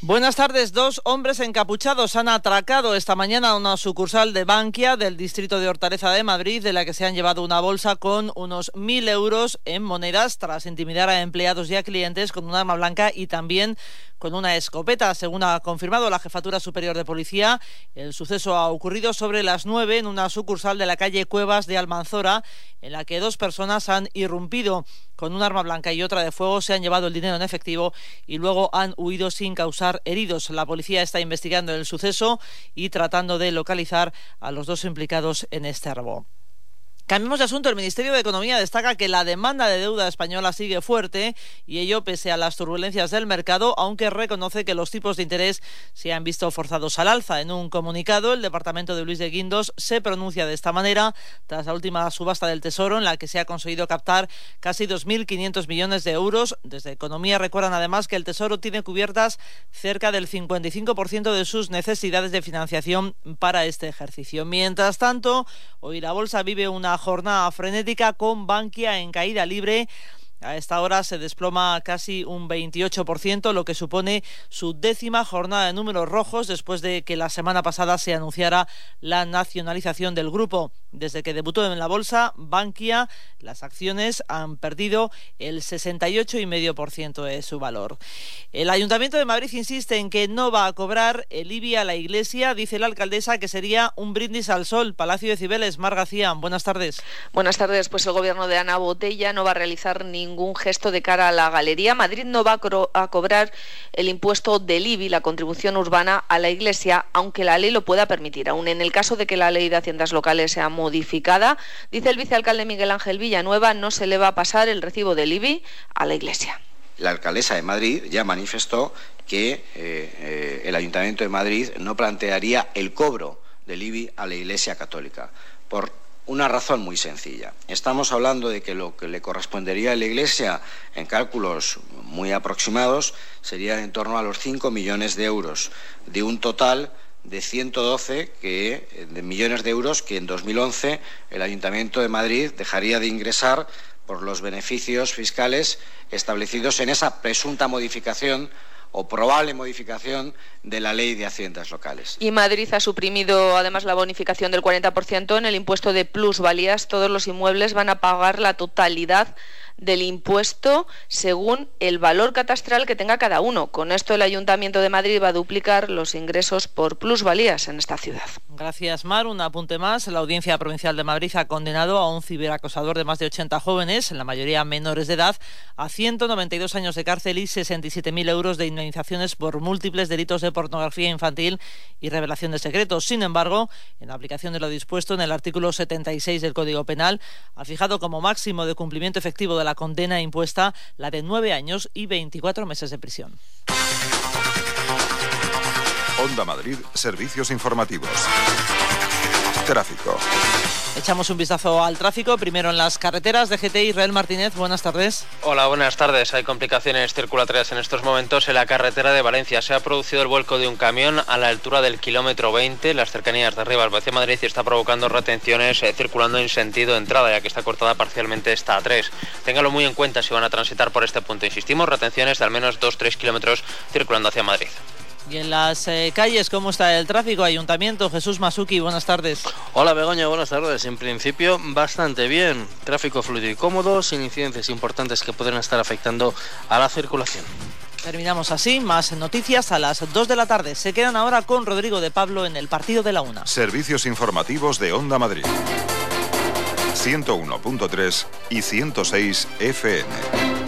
Buenas tardes. 2 hombres encapuchados han atracado esta mañana una sucursal de Bankia del distrito de Hortaleza de Madrid, de la que se han llevado una bolsa con unos 1.000 euros en monedas tras intimidar a empleados y a clientes con un arma blanca y también con una escopeta. Según ha confirmado la Jefatura Superior de Policía, el suceso ha ocurrido sobre las 9 en una sucursal de la calle Cuevas de Almanzora, en la que 2 personas han irrumpido con un arma blanca y otra de fuego, se han llevado el dinero en efectivo y luego han huido sin causar heridos. La policía está investigando el suceso y tratando de localizar a los 2 implicados en este robo. Cambiemos de asunto. El Ministerio de Economía destaca que la demanda de deuda española sigue fuerte y ello pese a las turbulencias del mercado, aunque reconoce que los tipos de interés se han visto forzados al alza. En un comunicado, el departamento de Luis de Guindos se pronuncia de esta manera tras la última subasta del Tesoro, en la que se ha conseguido captar casi 2.500 millones de euros. Desde Economía recuerdan además que el Tesoro tiene cubiertas cerca del 55% de sus necesidades de financiación para este ejercicio. Mientras tanto, hoy la bolsa vive una jornada frenética con Bankia en caída libre. A esta hora se desploma casi un 28%, lo que supone su 10ª jornada de números rojos después de que la semana pasada se anunciara la nacionalización del grupo. Desde que debutó en la bolsa, Bankia, las acciones han perdido el 68,5% de su valor. El Ayuntamiento de Madrid insiste en que no va a cobrar el IBI a la Iglesia. Dice la alcaldesa que sería un brindis al sol. Palacio de Cibeles, Mar García, buenas tardes. Buenas tardes. Pues el gobierno de Ana Botella no va a realizar ningún gesto de cara a la galería. Madrid no va a cobrar el impuesto del IBI, la contribución urbana, a la Iglesia, aunque la ley lo pueda permitir. Aún en el caso de que la ley de haciendas locales sea modificada, dice el vicealcalde Miguel Ángel Villanueva, no se le va a pasar el recibo del IBI a la Iglesia. La alcaldesa de Madrid ya manifestó que el Ayuntamiento de Madrid no plantearía el cobro del IBI a la Iglesia Católica, por una razón muy sencilla. Estamos hablando de que lo que le correspondería a la Iglesia, en cálculos muy aproximados, sería en torno a los 5 millones de euros, de un total de 112 millones de euros que en 2011 el Ayuntamiento de Madrid dejaría de ingresar por los beneficios fiscales establecidos en esa presunta modificación o probable modificación de la Ley de Haciendas Locales. Y Madrid ha suprimido además la bonificación del 40% en el impuesto de plusvalías. Todos los inmuebles van a pagar la totalidad del impuesto según el valor catastral que tenga cada uno. Con esto el Ayuntamiento de Madrid va a duplicar los ingresos por plusvalías en esta ciudad. Gracias, Mar. Un apunte más. La Audiencia Provincial de Madrid ha condenado a un ciberacosador de más de 80 jóvenes, en la mayoría menores de edad, a 192 años de cárcel y 67.000 euros de indemnizaciones por múltiples delitos de pornografía infantil y revelación de secretos. Sin embargo, en aplicación de lo dispuesto en el artículo 76 del Código Penal, ha fijado como máximo de cumplimiento efectivo de la condena impuesta la de 9 años y 24 meses de prisión. Onda Madrid, servicios informativos. Tráfico. Echamos un vistazo al tráfico, primero en las carreteras. DGT, Israel Martínez, buenas tardes. Hola, buenas tardes. Hay complicaciones circulatorias en estos momentos en la carretera de Valencia. Se ha producido el vuelco de un camión a la altura del kilómetro 20, las cercanías de Rivas hacia Madrid, y está provocando retenciones circulando en sentido entrada, ya que está cortada parcialmente esta A3. Téngalo muy en cuenta si van a transitar por este punto. Insistimos, retenciones de al menos 2-3 kilómetros circulando hacia Madrid. Y en las calles, ¿cómo está el tráfico? Ayuntamiento, Jesús Masuki, buenas tardes. Hola Begoña, buenas tardes. En principio, bastante bien. Tráfico fluido y cómodo, sin incidencias importantes que pueden estar afectando a la circulación. Terminamos así, más noticias a las 2 de la tarde. Se quedan ahora con Rodrigo de Pablo en el partido de la 1. Servicios informativos de Onda Madrid. 101.3 y 106 FM.